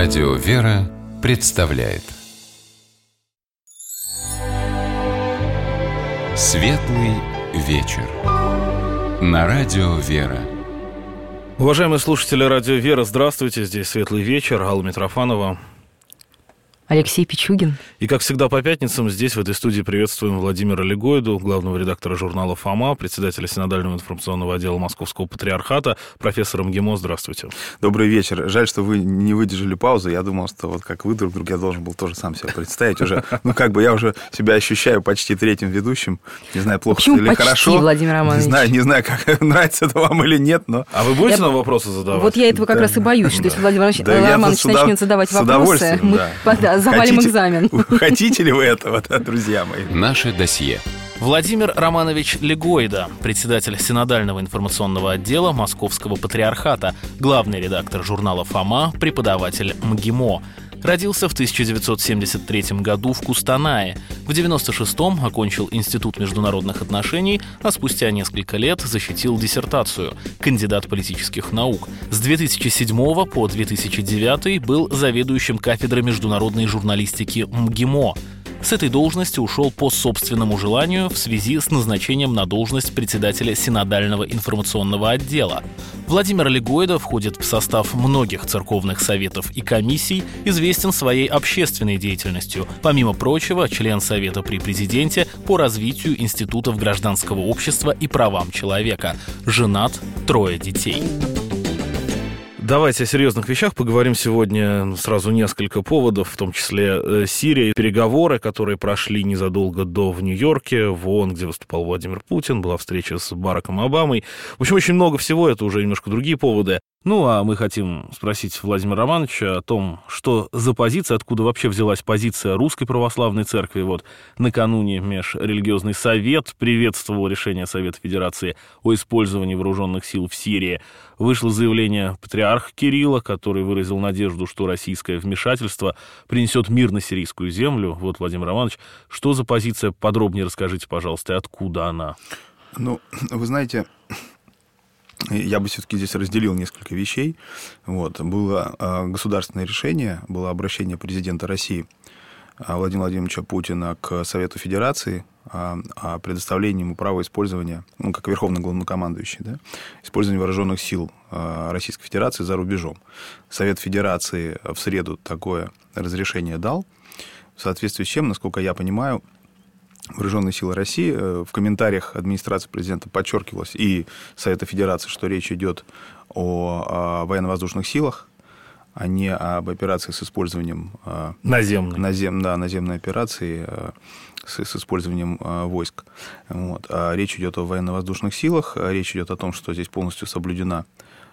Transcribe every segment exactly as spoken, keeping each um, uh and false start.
Радио «Вера» представляет Светлый вечер на Радио «Вера». Уважаемые слушатели Радио «Вера», здравствуйте. Здесь «Светлый вечер», Алла Митрофанова, Алексей Пичугин. И, как всегда, по пятницам здесь, в этой студии, приветствуем Владимира Легойду, главного редактора журнала «Фома», председателя Синодального информационного отдела Московского патриархата, профессора МГИМО. Здравствуйте. Добрый вечер. Жаль, что вы не выдержали паузу. Я думал, что вот как вы друг друга, я должен был тоже сам себя представить уже. Ну, как бы я уже себя ощущаю почти третьим ведущим. Не знаю, плохо Почему или почти, хорошо. Владимир Романович? Не знаю, не знаю, как нравится это вам или нет, но... А вы будете Я... нам вопросы задавать? Вот я этого как да. раз и боюсь, что если Владимир Романович, Да, Романович с удов... начнет задавать с вопросы, мы да. да, завалим Хотите... экзамен. Хотите ли вы этого, да, друзья мои? Наше досье. Владимир Романович Легойда, председатель Синодального информационного отдела Московского патриархата, главный редактор журнала «Фома», преподаватель МГИМО. Родился в тысяча девятьсот семьдесят третьем году в Кустанае. В девяносто шестом окончил Институт международных отношений, а спустя несколько лет защитил диссертацию – кандидат политических наук. С две тысячи седьмого по две тысячи девятый был заведующим кафедрой международной журналистики МГИМО. С этой должности ушел по собственному желанию в связи с назначением на должность председателя Синодального информационного отдела. Владимир Легойда входит в состав многих церковных советов и комиссий, известен своей общественной деятельностью. Помимо прочего, член Совета при президенте по развитию институтов гражданского общества и правам человека. Женат, трое детей. Давайте о серьезных вещах поговорим сегодня. Сразу несколько поводов, в том числе э, Сирия, переговоры, которые прошли незадолго до в Нью-Йорке, в ООН, где выступал Владимир Путин, была встреча с Бараком Обамой. В общем, очень много всего, это уже немножко другие поводы. Ну, а мы хотим спросить Владимира Романовича о том, что за позиция, откуда вообще взялась позиция Русской Православной Церкви. Вот накануне Межрелигиозный совет приветствовал решение Совета Федерации о использовании вооруженных сил в Сирии. Вышло заявление патриарха Кирилла, который выразил надежду, что российское вмешательство принесет мир на сирийскую землю. Вот, Владимир Романович, что за позиция? Подробнее расскажите, пожалуйста, и откуда она? Ну, вы знаете... Я бы все-таки здесь разделил несколько вещей. Вот. Было э, государственное решение, было обращение президента России э, Владимира Владимировича Путина к Совету Федерации э, о предоставлении ему права использования, ну, как верховный главнокомандующий, да, использования вооруженных сил э, Российской Федерации за рубежом. Совет Федерации в среду такое разрешение дал, в соответствии с чем, насколько я понимаю, Вооруженные силы России, в комментариях администрации президента подчеркивалось и Совета Федерации, что речь идет о, о военно-воздушных силах, а не об операции с использованием... Наземной. Назем, да, наземной операции с, с использованием войск. Вот. А речь идет о военно-воздушных силах, речь идет о том, что здесь полностью соблюдена,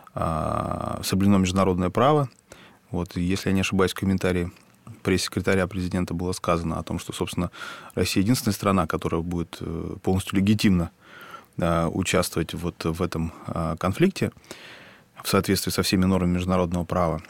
соблюдено международное право. Вот. Если я не ошибаюсь, в комментарии пресс-секретаря президента было сказано о том, что, собственно, Россия единственная страна, которая будет полностью легитимно участвовать вот в этом конфликте в соответствии со всеми нормами международного права.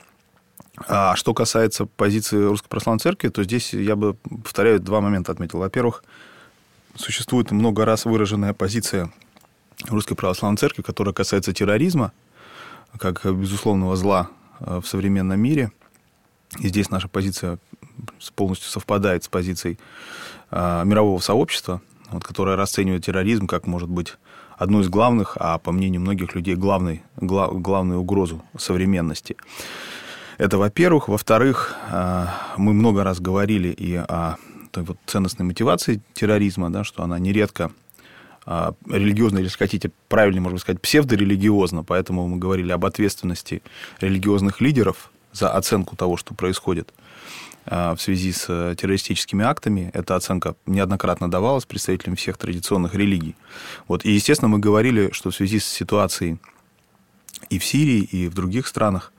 А что касается позиции Русской Православной Церкви, то здесь я бы, повторяю, два момента отметил. Во-первых, существует много раз выраженная позиция Русской Православной Церкви, которая касается терроризма, как безусловного зла в современном мире. И здесь наша позиция полностью совпадает с позицией э, мирового сообщества, вот, которое расценивает терроризм как, может быть, одну из главных, а по мнению многих людей, главной, гла, главную угрозу современности. Это, во-первых. Во-вторых, э, мы много раз говорили и о той вот ценностной мотивации терроризма, да, что она нередко э, религиозна, или, если хотите, правильно, можно сказать, псевдорелигиозна, поэтому мы говорили об ответственности религиозных лидеров за оценку того, что происходит в связи с террористическими актами. Эта оценка неоднократно давалась представителям всех традиционных религий. Вот. И, естественно, мы говорили, что в связи с ситуацией и в Сирии, и в других странах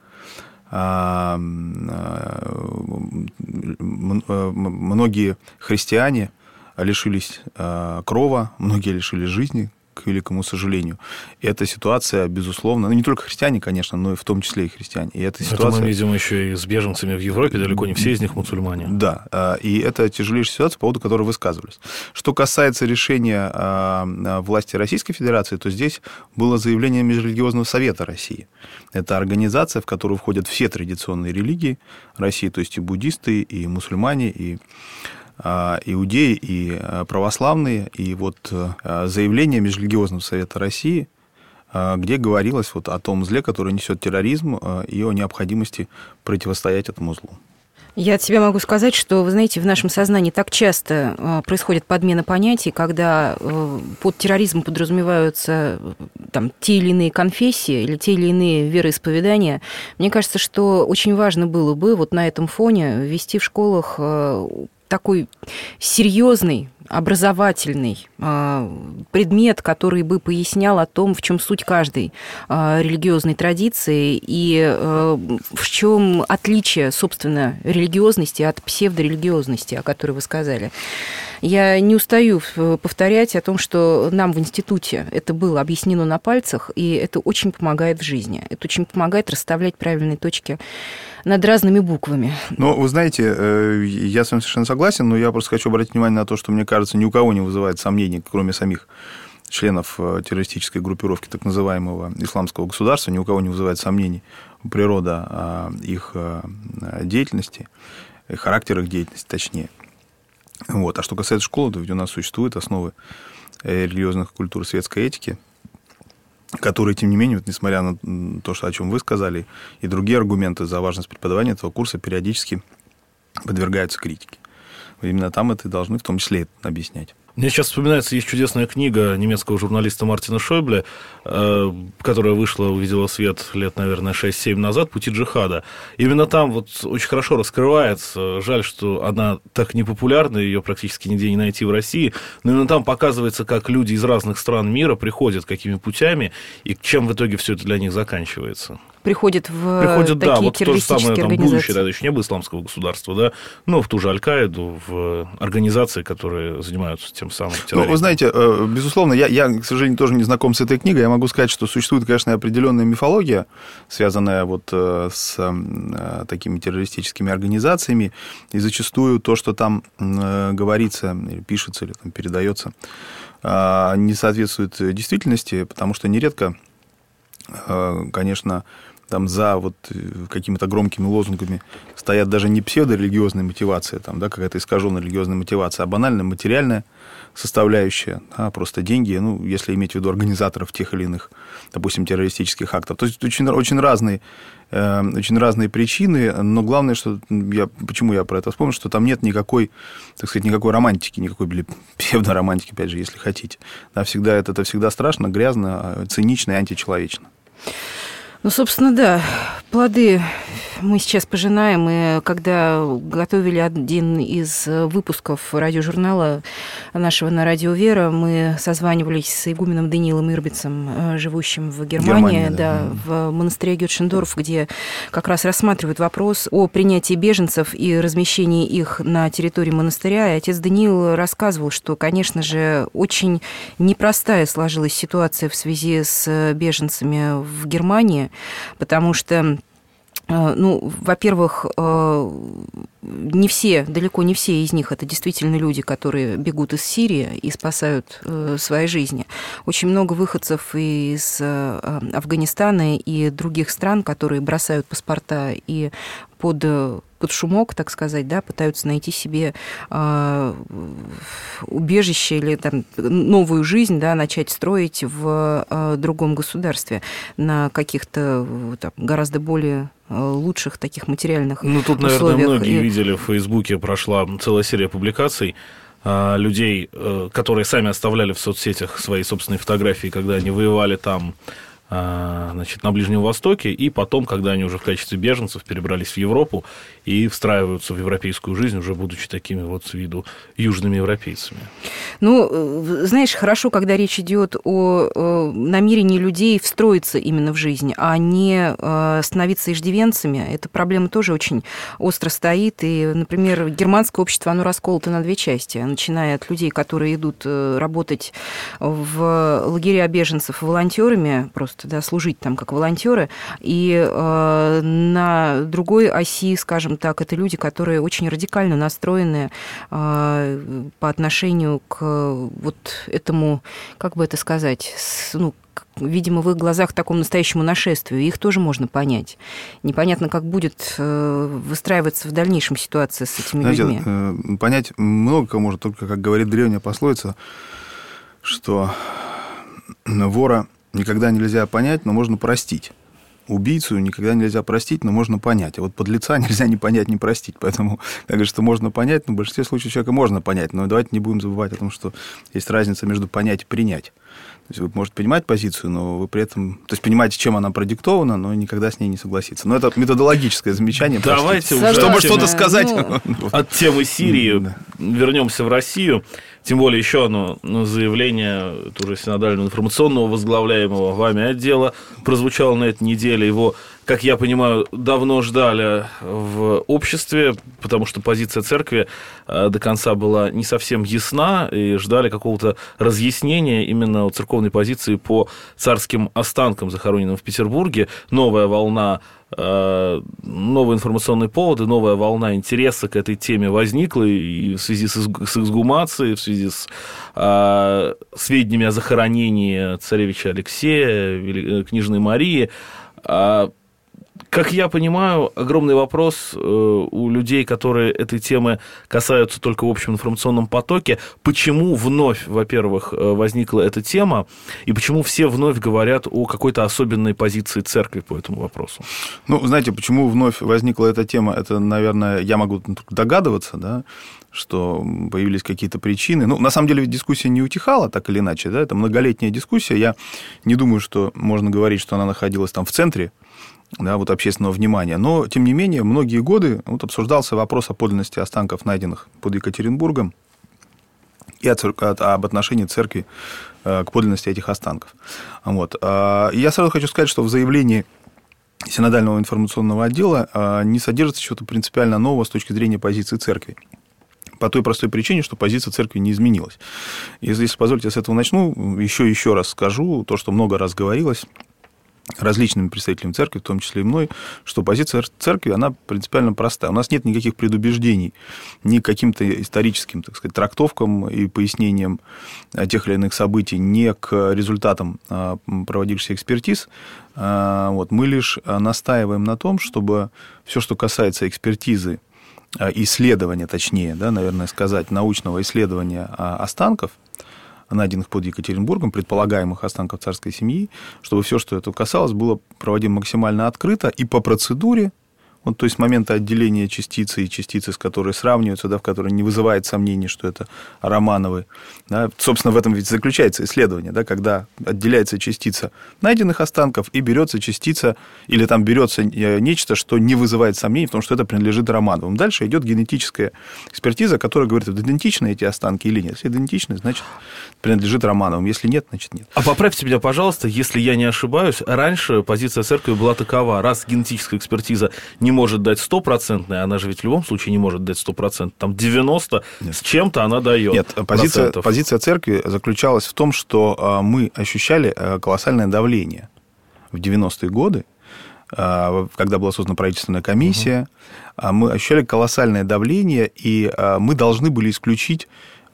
многие христиане лишились крова, многие лишились жизни, к великому сожалению. И эта ситуация, безусловно, ну, не только христиане, конечно, но и в том числе и христиане. И эта ситуация... Это мы видим еще и с беженцами в Европе, далеко не все из них мусульмане. Да, и это тяжелейшая ситуация, по поводу которой высказывались. Что касается решения власти Российской Федерации, то здесь было заявление Межрелигиозного совета России. Это организация, в которую входят все традиционные религии России, то есть и буддисты, и мусульмане, и иудеи, и православные. И вот заявление Межрелигиозного совета России, где говорилось вот о том зле, которое несет терроризм, и о необходимости противостоять этому злу. Я от себя могу сказать, что, вы знаете, в нашем сознании так часто происходит подмена понятий, когда под терроризмом подразумеваются там, те или иные конфессии или те или иные вероисповедания. Мне кажется, что очень важно было бы вот на этом фоне ввести в школах такой серьезный, образовательный предмет, который бы пояснял о том, в чем суть каждой религиозной традиции и в чем отличие, собственно, религиозности от псевдорелигиозности, о которой вы сказали. Я не устаю повторять о том, что нам в институте это было объяснено на пальцах, и это очень помогает в жизни. Это очень помогает расставлять правильные точки над разными буквами. Ну, вы знаете, я с вами совершенно согласен, но я просто хочу обратить внимание на то, что, мне кажется, ни у кого не вызывает сомнений, кроме самих членов террористической группировки так называемого исламского государства, ни у кого не вызывает сомнений природа их деятельности, характер их деятельности, точнее. Вот. А что касается школы, то ведь у нас существуют основы религиозных культур светской этики, которые, тем не менее, вот, несмотря на то, что, о чем вы сказали, и другие аргументы за важность преподавания этого курса, периодически подвергаются критике. Именно там это и должны в том числе объяснять. Мне сейчас вспоминается, есть чудесная книга немецкого журналиста Мартина Шойбле, которая вышла, увидела свет лет, наверное, шесть-семь назад, «Пути джихада». Именно там вот очень хорошо раскрывается, жаль, что она так непопулярна, ее практически нигде не найти в России, но именно там показывается, как люди из разных стран мира приходят, какими путями, и чем в итоге все это для них заканчивается. Приходят в Приходят, такие да, вот то же самое, там, организации. будущее, тогда еще не было исламского государства, да, но в ту же Аль-Каиду, в организации, которые занимаются тем самым терроризмом. Ну, вы знаете, безусловно, я, я, к сожалению, тоже не знаком с этой книгой. Я могу сказать, что существует, конечно, определенная мифология, связанная вот с такими террористическими организациями, и зачастую то, что там говорится, или пишется, или там передается, не соответствует действительности, потому что нередко, конечно, там за вот какими-то громкими лозунгами стоят даже не псевдорелигиозная мотивация, там, да, какая-то искаженная религиозная мотивация, а банальная материальная составляющая, да, просто деньги, ну, если иметь в виду организаторов тех или иных, допустим, террористических актов. То есть очень, очень, разные, э, очень разные причины, но главное, что я, почему я про это вспомнил, что там нет никакой, так сказать, никакой романтики, никакой псевдоромантики, опять же, если хотите. Да, всегда, это, это всегда страшно, грязно, цинично и античеловечно. Ну, собственно, да, плоды мы сейчас пожинаем, и когда готовили один из выпусков радиожурнала нашего на Радио Вера, мы созванивались с игуменом Даниилом Ирбицем, живущим в Германии, Германия, да, да, в монастыре Гетшендорф, где как раз рассматривают вопрос о принятии беженцев и размещении их на территории монастыря. И отец Даниил рассказывал, что, конечно же, очень непростая сложилась ситуация в связи с беженцами в Германии, потому что, ну, во-первых, не все, далеко не все из них это действительно люди, которые бегут из Сирии и спасают свои жизни. Очень много выходцев из Афганистана и других стран, которые бросают паспорта и под... под шумок, так сказать, да, пытаются найти себе э, убежище или там, новую жизнь, да, начать строить в э, другом государстве на каких-то там, гораздо более лучших таких материальных условиях. Ну, тут, наверное, многие и... видели, в Фейсбуке прошла целая серия публикаций э, людей, э, которые сами оставляли в соцсетях свои собственные фотографии, когда они воевали там, значит, на Ближнем Востоке, и потом, когда они уже в качестве беженцев перебрались в Европу и встраиваются в европейскую жизнь, уже будучи такими вот с виду южными европейцами. Ну, знаешь, хорошо, когда речь идет о намерении людей встроиться именно в жизнь, а не становиться иждивенцами. Эта проблема тоже очень остро стоит. И, например, германское общество, оно расколото на две части, начиная от людей, которые идут работать в лагеря беженцев волонтерами, просто да, служить там как волонтеры, и э, на другой оси, скажем так, это люди, которые очень радикально настроены э, по отношению к вот этому, как бы это сказать, с, ну, видимо, в их глазах такому настоящему нашествию. Их тоже можно понять. Непонятно, как будет выстраиваться в дальнейшем ситуация с этими Знаете, людьми. Понять много кого может, только, как говорит древняя пословица, что вора никогда нельзя понять, но можно простить. Убийцу никогда нельзя простить, но можно понять. А вот подлеца нельзя ни понять, ни простить. Поэтому, как говорят, что можно понять, но в большинстве случаев человека можно понять. Но давайте не будем забывать о том, что есть разница между понять и принять. То есть вы можете понимать позицию, но вы при этом... То есть понимаете, чем она продиктована, но никогда с ней не согласиться. Но это методологическое замечание. Давайте уже... Чтобы что-то сказать. Ну... От темы Сирии да. вернемся в Россию. Тем более еще одно заявление тоже синодального информационного возглавляемого вами отдела прозвучало на этой неделе. Его, как я понимаю, давно ждали в обществе, потому что позиция церкви до конца была не совсем ясна, и ждали какого-то разъяснения именно церковной позиции по царским останкам, захороненным в Петербурге. Новая волна, новые информационные поводы, новая волна интереса к этой теме возникла и в связи с эксгумацией, в связи с а, сведениями о захоронении царевича Алексея, княжны Марии. А, как я понимаю, огромный вопрос у людей, которые этой темы касаются только в общем информационном потоке, почему вновь, во-первых, возникла эта тема, и почему все вновь говорят о какой-то особенной позиции церкви по этому вопросу? Ну, знаете, почему вновь возникла эта тема, это, наверное, я могу догадываться, да, что появились какие-то причины. Ну, на самом деле, ведь дискуссия не утихала, так или иначе, да, это многолетняя дискуссия. Я не думаю, что можно говорить, что она находилась там в центре, да, вот общественного внимания. Но, тем не менее, многие годы вот обсуждался вопрос о подлинности останков, найденных под Екатеринбургом, и об отношении церкви к подлинности этих останков. Вот. Я сразу хочу сказать, что в заявлении синодального информационного отдела не содержится чего-то принципиально нового с точки зрения позиции церкви. По той простой причине, что позиция церкви не изменилась. Если позволите, я с этого начну, еще еще раз скажу то, что много раз говорилось различными представителями церкви, в том числе и мной, что позиция церкви, она принципиально простая. У нас нет никаких предубеждений ни к каким-то историческим, так сказать, трактовкам и пояснениям тех или иных событий, ни к результатам проводившихся экспертиз. Вот. Мы лишь настаиваем на том, чтобы все, что касается экспертизы, исследования, точнее, да, наверное, сказать, научного исследования останков, найденных под Екатеринбургом, предполагаемых останков царской семьи, чтобы все, что это касалось, было проводимо максимально открыто и по процедуре, вот, то есть с момента отделения частицы и частицы, с которой сравниваются, да, в которой не вызывает сомнений, что это Романовы. Да, собственно, в этом ведь заключается исследование, да, когда отделяется частица найденных останков и берется частица, или там берется нечто, что не вызывает сомнений в том, что это принадлежит Романовым. Дальше идет генетическая экспертиза, которая говорит, идентичны эти останки или нет. Если идентичны, значит, принадлежит Романовым. Если нет, значит, нет. А поправьте меня, пожалуйста, если я не ошибаюсь, раньше позиция церкви была такова: раз генетическая экспертиза не может дать стопроцентное, она же ведь в любом случае не может дать сто процентов, там девяносто с чем-то она дает. Нет, позиция, позиция церкви заключалась в том, что мы ощущали колоссальное давление в девяностые годы, когда была создана правительственная комиссия, угу. мы ощущали колоссальное давление, и мы должны были исключить,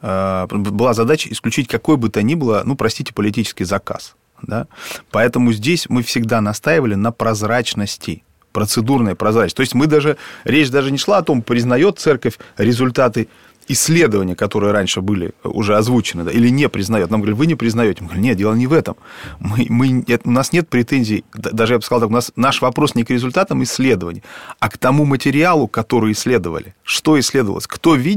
была задача исключить какой бы то ни было, ну, простите, политический заказ. Да? Поэтому здесь мы всегда настаивали на прозрачности, процедурная прозрачность. То есть мы даже, речь даже не шла о том, признает церковь результаты исследования, которые раньше были уже озвучены, да, или не признает. Нам говорят, вы не признаете. Мы говорим, нет, дело не в этом. Мы, мы, у нас нет претензий, даже я бы сказал так, у нас наш вопрос не к результатам исследований, а к тому материалу, который исследовали. Что исследовалось, кто видел,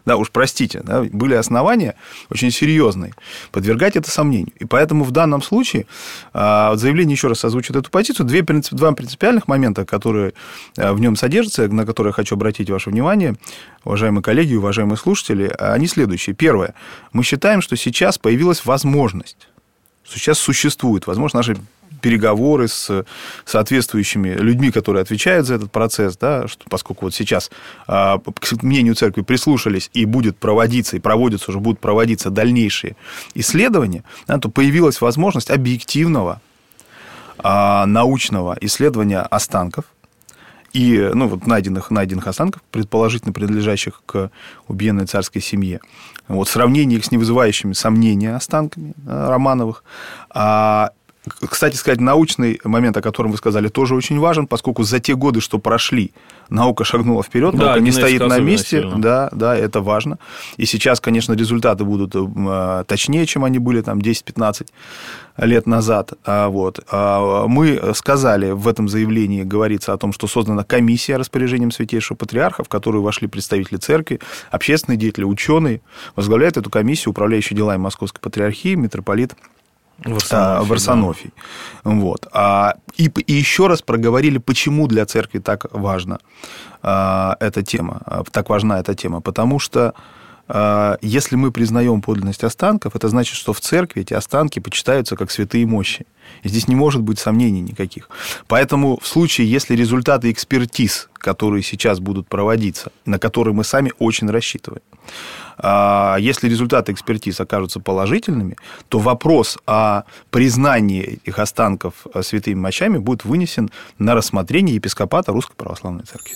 да, уж простите, да, были основания очень серьезные подвергать это сомнению. И поэтому в данном случае а, заявление еще раз озвучит эту позицию. Две, два принципиальных момента, которые в нем содержатся, на которые я хочу обратить ваше внимание, уважаемые коллеги, уважаемые слушатели, они следующие. Первое. Мы считаем, что сейчас появилась возможность, сейчас существует возможность, наши переговоры с соответствующими людьми, которые отвечают за этот процесс, да, что, поскольку вот сейчас а, к мнению церкви прислушались и будет проводиться, и проводятся уже, будут проводиться дальнейшие исследования, да, то появилась возможность объективного а, научного исследования останков и, ну, вот найденных, найденных останков, предположительно принадлежащих к убиенной царской семье. Вот, сравнение их с невызывающими сомнения останками да, Романовых. А, Кстати сказать, научный момент, о котором вы сказали, тоже очень важен, поскольку за те годы, что прошли, наука шагнула вперед, да, наука не стоит на месте, да, да, это важно. И сейчас, конечно, результаты будут точнее, чем они были там десять-пятнадцать лет назад. Вот. Мы сказали, в этом заявлении говорится о том, что создана комиссия распоряжением Святейшего Патриарха, в которую вошли представители церкви, общественные деятели, ученые. Возглавляет эту комиссию управляющий делами Московской Патриархии митрополит Варсонофий. Варсонофий. Да. Вот. И, и еще раз проговорили, почему для церкви так важна эта тема, так важна эта тема. Потому что если мы признаем подлинность останков, это значит, что в церкви эти останки почитаются как святые мощи. И здесь не может быть сомнений никаких. Поэтому в случае, если результаты экспертиз, которые сейчас будут проводиться, на которые мы сами очень рассчитываем, если результаты экспертиз окажутся положительными, то вопрос о признании их останков святыми мощами будет вынесен на рассмотрение епископата Русской Православной Церкви.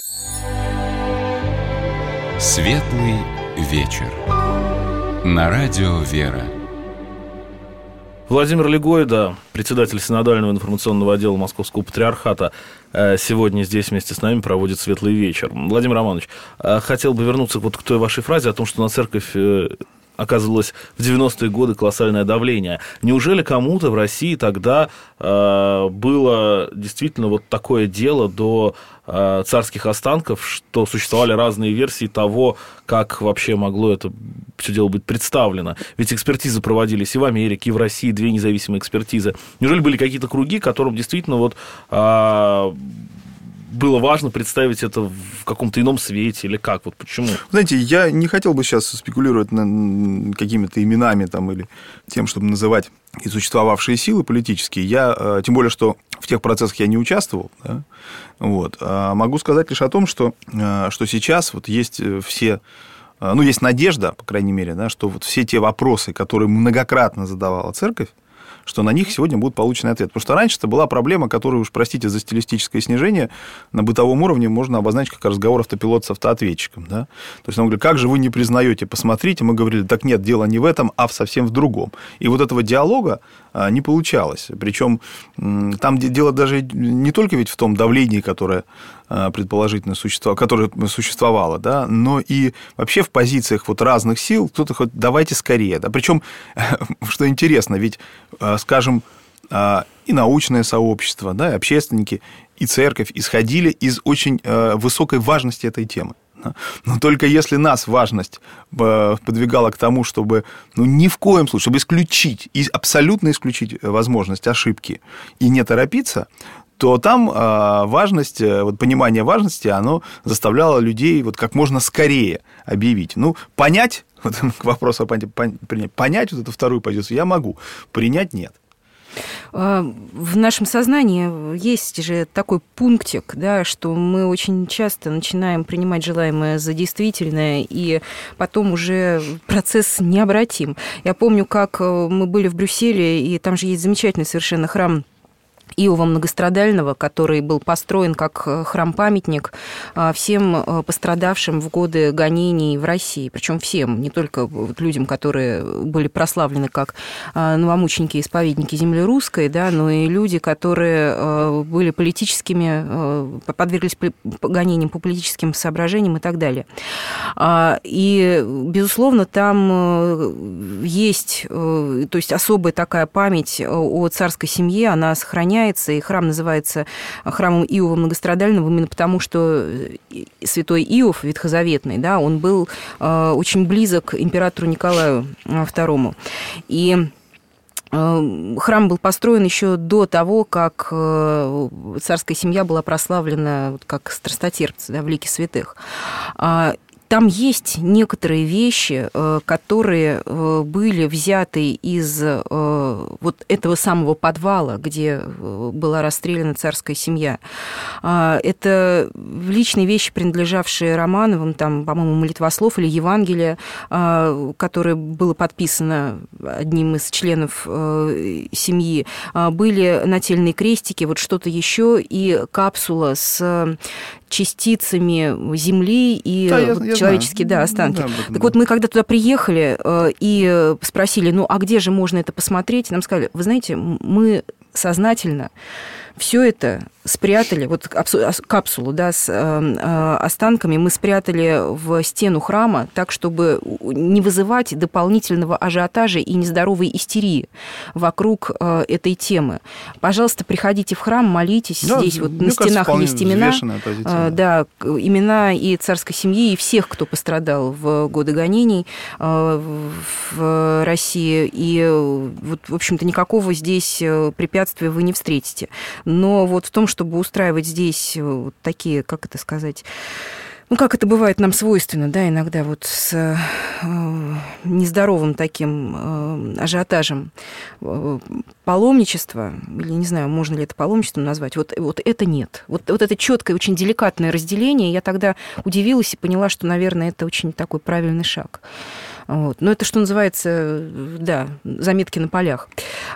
Светлый вечер. На радио «Вера». Владимир Легойда, председатель Синодального информационного отдела Московского Патриархата, сегодня здесь вместе с нами проводит светлый вечер. Владимир Романович, хотел бы вернуться вот к той вашей фразе о том, что на церковь оказывалось в девяностые годы колоссальное давление. Неужели кому-то в России тогда э, было действительно вот такое дело до э, царских останков, что существовали разные версии того, как вообще могло это все дело быть представлено? Ведь экспертизы проводились и в Америке, и в России, две независимые экспертизы. Неужели были какие-то круги, которым действительно вот... Э, было важно представить это в каком-то ином свете, или как? Вот почему? Знаете, я не хотел бы сейчас спекулировать на какими-то именами там, или тем, чтобы называть и существовавшие силы политические. Я, тем более, что в тех процессах я не участвовал. Да? Вот. А могу сказать лишь о том, что, что сейчас вот есть все... Ну, есть надежда, по крайней мере, да, что вот все те вопросы, которые многократно задавала церковь, что на них сегодня будут получены ответы. Потому что раньше это была проблема, которую, уж простите за стилистическое снижение, на бытовом уровне можно обозначить как разговор автопилот с автоответчиком. Да? То есть, он говорит, как же вы не признаете, посмотрите. Мы говорили, так нет, дело не в этом, а в совсем в другом. И вот этого диалога не получалось. Причем там дело даже не только ведь в том давлении, которое предположительно существовало, которое существовало, да, но и вообще в позициях вот разных сил кто-то хоть давайте скорее. Да. Причем, что интересно, ведь, скажем, и научное сообщество, да, и общественники, и церковь исходили из очень высокой важности этой темы. Но только если нас важность подвигала к тому, чтобы ну, ни в коем случае, чтобы исключить, абсолютно исключить возможность ошибки и не торопиться, то там важность, вот понимание важности, оно заставляло людей вот как можно скорее объявить. Ну, понять, вот к вопросу о понять, понять вот эту вторую позицию я могу, принять нет. В нашем сознании есть же такой пунктик, да, что мы очень часто начинаем принимать желаемое за действительное, и потом уже процесс необратим. Я помню, как мы были в Брюсселе, и там же есть замечательный совершенно храм Иова Многострадального, который был построен как храм-памятник всем пострадавшим в годы гонений в России. Причем всем, не только людям, которые были прославлены как новомученики-исповедники земли русской, да, но и люди, которые были политическими, подверглись гонениям по политическим соображениям и так далее. И, безусловно, там есть, то есть особая такая память о царской семье, она сохраняется. поклоняется, и храм называется храмом Иова Многострадального именно потому, что святой Иов, ветхозаветный, да, он был очень близок к императору Николаю второму. И храм был построен еще до того, как царская семья была прославлена как страстотерпцы, да, в лике святых. Там есть некоторые вещи, которые были взяты из вот этого самого подвала, где была расстреляна царская семья. Это личные вещи, принадлежавшие Романовым, там, по-моему, молитвослов или Евангелие, которое было подписано одним из членов семьи. Были нательные крестики, вот что-то еще, и капсула с частицами земли и да, я, я человеческие да, останки. Да, так вот, мы когда туда приехали э, и спросили, ну, а где же можно это посмотреть? Нам сказали, вы знаете, мы сознательно все это спрятали, вот капсулу, да, с э, останками мы спрятали в стену храма так, чтобы не вызывать дополнительного ажиотажа и нездоровой истерии вокруг э, этой темы. Пожалуйста, приходите в храм, молитесь. Да, здесь вот на стенах есть имена, э, да, имена и царской семьи, и всех, кто пострадал в годы гонений э, в России. И вот, в общем-то, никакого здесь препятствия вы не встретите. Но вот в том, чтобы устраивать здесь вот такие, как это сказать, ну, как это бывает нам свойственно, да, иногда вот с э, нездоровым таким э, ажиотажем э, паломничества, или не знаю, можно ли это паломничеством назвать, вот, вот это нет. Вот, вот это четкое, очень деликатное разделение, я тогда удивилась и поняла, что, наверное, это очень такой правильный шаг. Вот. Но это, что называется, да, заметки на полях.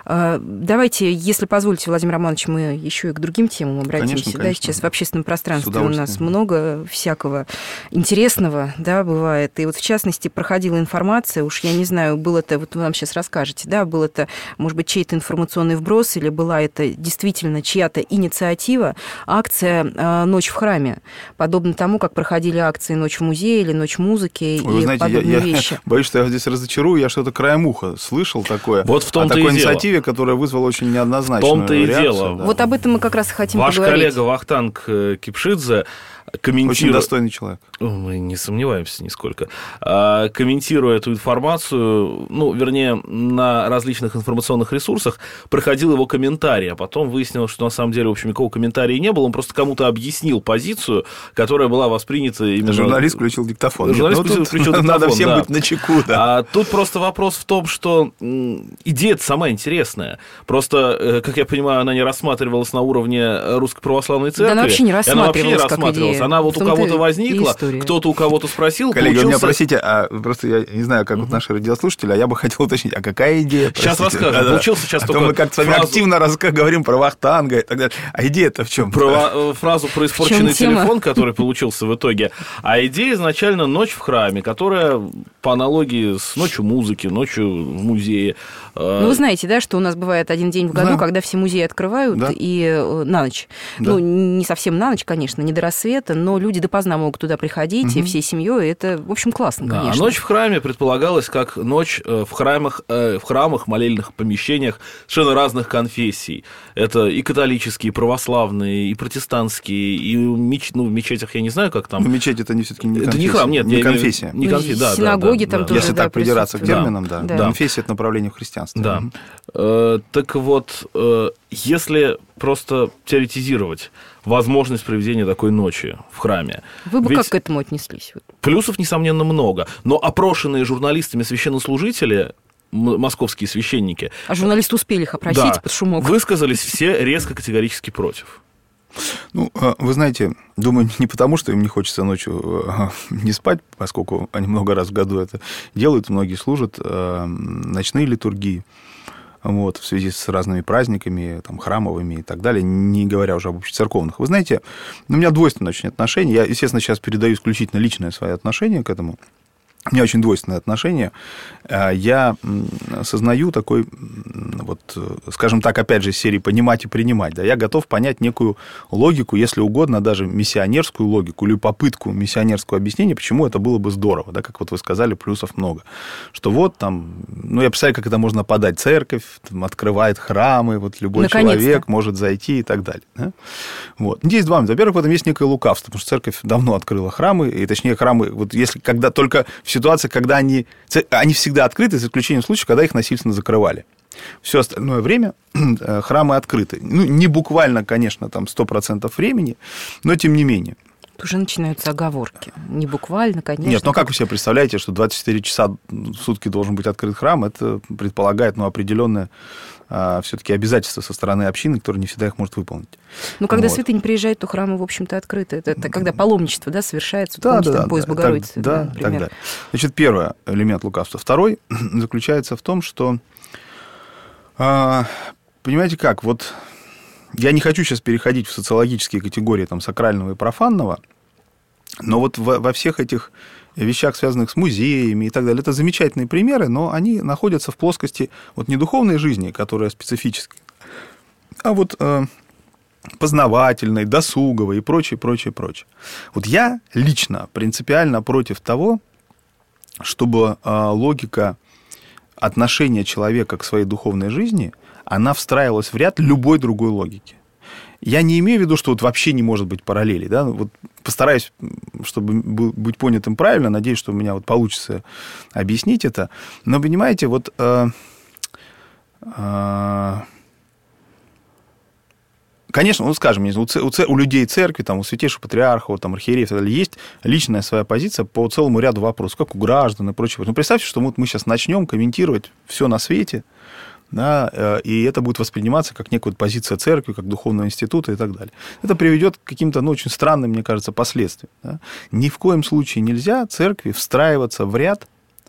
Давайте, если позволите, Владимир Романович, мы еще и к другим темам обратимся. Конечно, конечно. Да, сейчас в общественном пространстве у нас много всякого интересного, да, бывает. И вот, в частности, проходила информация, уж я не знаю, был это, вот вы нам сейчас расскажете, да, был это, может быть, чей-то информационный вброс, или была это действительно чья-то инициатива, акция «Ночь в храме», подобно тому, как проходили акции «Ночь в музее» или «Ночь музыки» Ой, и знаете, подобные я, вещи. Я боюсь, что я здесь разочарую, я что-то краем уха слышал такое. Вот в том-то о такой и инициативе, дело. Которая вызвала очень неоднозначную в том-то и реакцию. дело. Да. Вот об этом мы как раз и хотим Ваш поговорить. коллега Вахтанг Кипшидзе комментирует... Очень достойный человек. Мы не сомневаемся нисколько. Комментируя эту информацию, ну, вернее, на различных информационных ресурсах, проходил его комментарий, а потом выяснилось, что на самом деле, в общем, никакого комментария не было, он просто кому-то объяснил позицию, которая была воспринята именно... Журналист включил диктофон. Журналист Нет, ну, включил диктофон, надо всем да. быть начеку, да. А тут просто вопрос в том, что идея-то сама интересная. Просто, как я понимаю, она не рассматривалась на уровне Русской Православной Церкви. Да, она вообще не рассматривалась, она вообще не рассматривалась. Она вот у кого-то возникла, кто-то у кого-то спросил, коллеги, получился... у меня, простите, а просто я не знаю, как uh-huh. вот наши радиослушатели, а я бы хотел уточнить, а какая идея? Простите? Сейчас расскажем. Да, получился сейчас а только то мы как-то с вами фразу... активно раска... говорим про Вахтанга и так далее. А идея-то в чем? Про фразу про испорченный телефон, который получился в итоге. А идея изначально «Ночь в храме», которая по аналогии с «Ночью музыки», «Ночью в музее». Ну, вы знаете, да, что у нас бывает один день в году, да. когда все музеи открывают, да. и на ночь. Да. Ну, не совсем на ночь, конечно, не до рассвета, но люди допоздна могут туда приходить, угу. и всей семьей. Это, в общем, классно, да, конечно. А «Ночь в храме» предполагалась как ночь в храмах, в храмах, молельных помещениях совершенно разных конфессий. Это и католические, и православные, и протестантские, и меч... ну, в мечетях я не знаю, как там. Но мечеть это не все-таки не конфессия. Это не храм, нет. Не я, конфессия. Не конфессия, да. Синагоги да, там да, тоже, если да, так придираться к терминам, да. да. да. Конфессия – это направление в христианстве. Да. Э, так вот, э, если просто теоретизировать возможность проведения такой ночи в храме. Вы бы как к этому отнеслись? Плюсов, несомненно, много. Но опрошенные журналистами священнослужители, московские священники... А журналисты успели их опросить да, под шумок? Высказались все резко категорически против. Ну, вы знаете, думаю, не потому, что им не хочется ночью не спать, поскольку они много раз в году это делают, многие служат, ночные литургии, вот, в связи с разными праздниками, там, храмовыми и так далее, не говоря уже об общецерковных. Вы знаете, у меня двойственное очень отношение. Я, естественно, сейчас передаю исключительно личное свое отношение к этому. У меня очень двойственное отношение. Я сознаю такой, вот, скажем так, опять же, из серии «понимать и принимать». Да, я готов понять некую логику, если угодно, даже миссионерскую логику или попытку миссионерского объяснения, почему это было бы здорово, да, как вот вы сказали, плюсов много. Что вот там, ну, я представляю, как это можно подать. Церковь там открывает храмы, вот любой Наконец-то. человек может зайти и так далее. Да? Вот. Есть два момента. Во-первых, в этом есть некое лукавство, потому что церковь давно открыла храмы, и точнее храмы, вот если когда только в ситуации, когда они, они всегда открыты, за исключением случаев, когда их насильственно закрывали. Все остальное время храмы открыты. Ну, не буквально, конечно, там сто процентов времени, но тем не менее. Тут уже начинаются оговорки. Не буквально, конечно. Нет, но как вы себе представляете, что двадцать четыре часа в сутки должен быть открыт храм, это предполагает, ну, определенное все-таки обязательства со стороны общины, которая не всегда их может выполнить. Ну, когда вот. святыня приезжает, то храмы, в общем-то, открыты. Это, это когда паломничество, да, совершается, да, помните, да, там, поезд да, Богородицы, так, да, да, например. Так, да. Значит, первый элемент лукавства. Второй заключается в том, что, а, понимаете как, вот я не хочу сейчас переходить в социологические категории там, сакрального и профанного, но вот во, во всех этих вещах, связанных с музеями и так далее, это замечательные примеры, но они находятся в плоскости вот не духовной жизни, которая специфическая, а вот э, познавательной, досуговой и прочее, прочее, прочее. Вот я лично принципиально против того, чтобы э, логика отношения человека к своей духовной жизни, она встраивалась в ряд любой другой логики. Я не имею в виду, что вот вообще не может быть параллелей. Да? Вот постараюсь, чтобы быть понятым правильно, надеюсь, что у меня вот получится объяснить это. Но, понимаете, вот э, э, конечно, ну, скажем, у, ц, у, ц, у людей церкви, там, у святейшего патриарха, там, архиереев и так далее, есть личная своя позиция по целому ряду вопросов, как у граждан и прочее. Ну, представьте, что вот мы сейчас начнем комментировать все на свете, да, и это будет восприниматься как некая позиция церкви, как духовного института и так далее. Это приведет к каким-то, ну, очень странным, мне кажется, последствиям. Да. Ни в коем случае нельзя церкви встраиваться в ряд,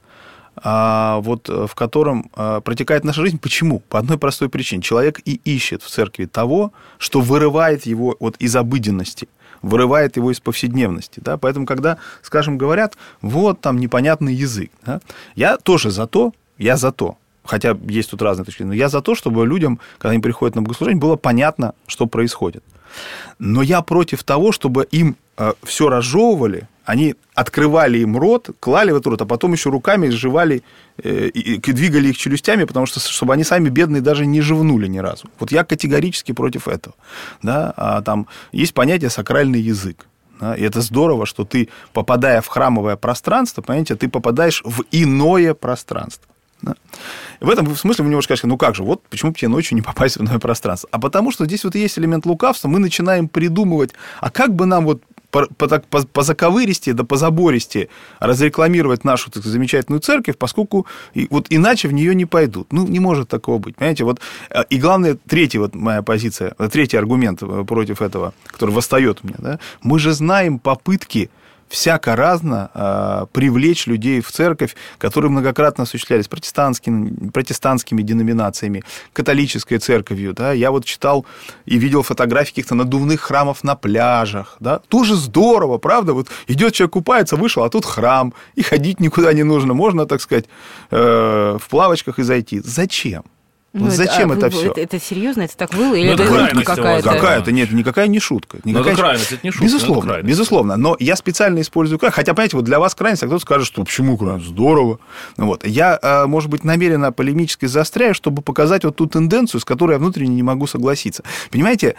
а, вот, в котором а, протекает наша жизнь. Почему? По одной простой причине. Человек и ищет в церкви того, что вырывает его вот из обыденности, вырывает его из повседневности. Да. Поэтому, когда, скажем, говорят, вот там непонятный язык, да, я тоже за то, я за то, хотя есть тут разные точки, но я за то, чтобы людям, когда они приходят на богослужение, было понятно, что происходит. Но я против того, чтобы им э, все разжевывали, они открывали им рот, клали в этот рот, а потом еще руками сживали э, и, и двигали их челюстями, потому что, чтобы они сами, бедные, даже не жевнули ни разу. Вот я категорически против этого. Да? А там есть понятие «сакральный язык». Да? И это здорово, что ты, попадая в храмовое пространство, понимаете, ты попадаешь в иное пространство. Да. В этом смысле вы немножко скажете, ну как же, вот почему бы тебе ночью не попасть в иное пространство? А потому что здесь вот и есть элемент лукавства, мы начинаем придумывать, а как бы нам вот по, по, по, по заковыристе, да по забористе разрекламировать нашу так, замечательную церковь, поскольку и, вот иначе в нее не пойдут. Ну, не может такого быть, понимаете? Вот, и главное, третья вот моя позиция, третий аргумент против этого, который восстает у меня, да, мы же знаем попытки всяко-разно э, привлечь людей в церковь, которые многократно осуществлялись протестантскими, протестантскими деноминациями, католической церковью. Да? Я вот читал и видел фотографии каких-то надувных храмов на пляжах. Да? Тоже здорово, правда? Вот идет человек, купается, вышел, а тут храм, и ходить никуда не нужно. Можно, так сказать, э, в плавочках и зайти. Зачем? Ну, вот зачем а, это вы, все? Это, это серьезно? Это так было? Или ну, это шутка какая-то? Какая-то, нет, никакая не шутка. Никакая... Ну, это крайность, это не шутка. Безусловно, это безусловно. Но я специально использую крайность. Хотя, понимаете, вот для вас крайность, а кто-то скажет, что почему крайность? Здорово. Вот. Я, может быть, намеренно полемически заостряю, чтобы показать вот ту тенденцию, с которой я внутренне не могу согласиться. Понимаете,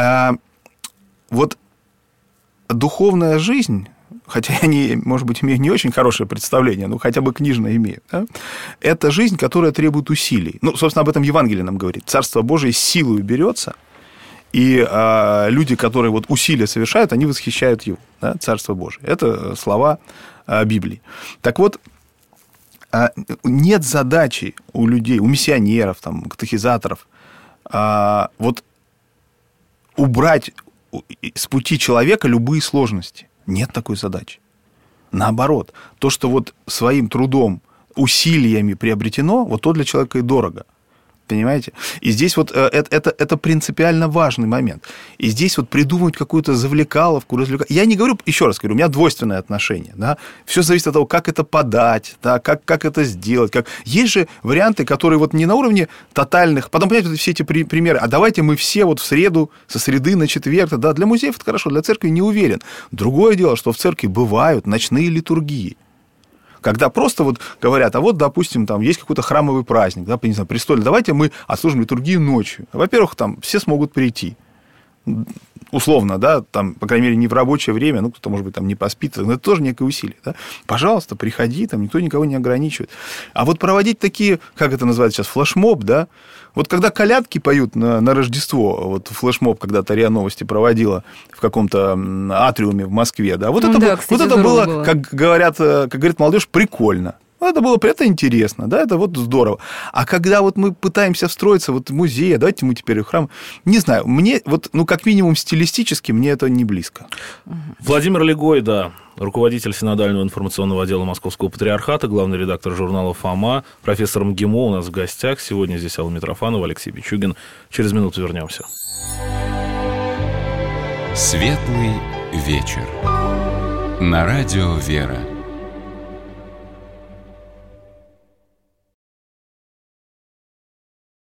вот духовная жизнь... Хотя я, не, может быть, имею не очень хорошее представление, но хотя бы книжное имею. Да? Это жизнь, которая требует усилий. Ну, собственно, об этом Евангелие нам говорит. Царство Божие силой берется, и а, люди, которые вот усилия совершают, они восхищают его. Да? Царство Божие. Это слова а, Библии. Так вот, а, нет задачи у людей, у миссионеров, там, катехизаторов, а, вот убрать с пути человека любые сложности. Нет такой задачи. Наоборот, то, что вот своим трудом, усилиями приобретено, вот то для человека и дорого. Понимаете? И здесь вот это, это, это принципиально важный момент. И здесь вот придумывать какую-то завлекаловку, развлекаловку. Я не говорю, еще раз говорю, у меня двойственное отношение. Да? Все зависит от того, как это подать, да? как, как это сделать. Как... Есть же варианты, которые вот не на уровне тотальных. Потом, понимаете, вот все эти при, примеры. А давайте мы все вот в среду, со среды на четверг. Да? Для музеев это хорошо, для церкви не уверен. Другое дело, что в церкви бывают ночные литургии. Когда просто вот говорят, а вот, допустим, там есть какой-то храмовый праздник, да, не знаю, престольный, давайте мы отслужим литургию ночью. Во-первых, там все смогут прийти. Условно, да, там, по крайней мере, не в рабочее время, ну, кто-то, может быть, там не поспит, но это тоже некое усилие, да. Пожалуйста, приходи, там никто никого не ограничивает. А вот проводить такие, как это называется сейчас, флешмоб, да, вот когда колядки поют на, на Рождество, вот флешмоб когда-то РИА Новости проводила в каком-то атриуме в Москве, да, вот ну, это, да, было, кстати, вот это было, было, как говорят, как говорит молодежь, прикольно. Это было это интересно, да, это вот здорово. А когда вот мы пытаемся встроиться вот в музей, давайте мы теперь в храм, не знаю, мне вот, ну, как минимум стилистически, мне это не близко. Владимир Легойда, руководитель синодального информационного отдела Московского патриархата, главный редактор журнала «Фома», профессор МГИМО у нас в гостях. Сегодня здесь Алла Митрофанова, Алексей Пичугин. Через минуту вернемся. Светлый вечер. На радио «Вера».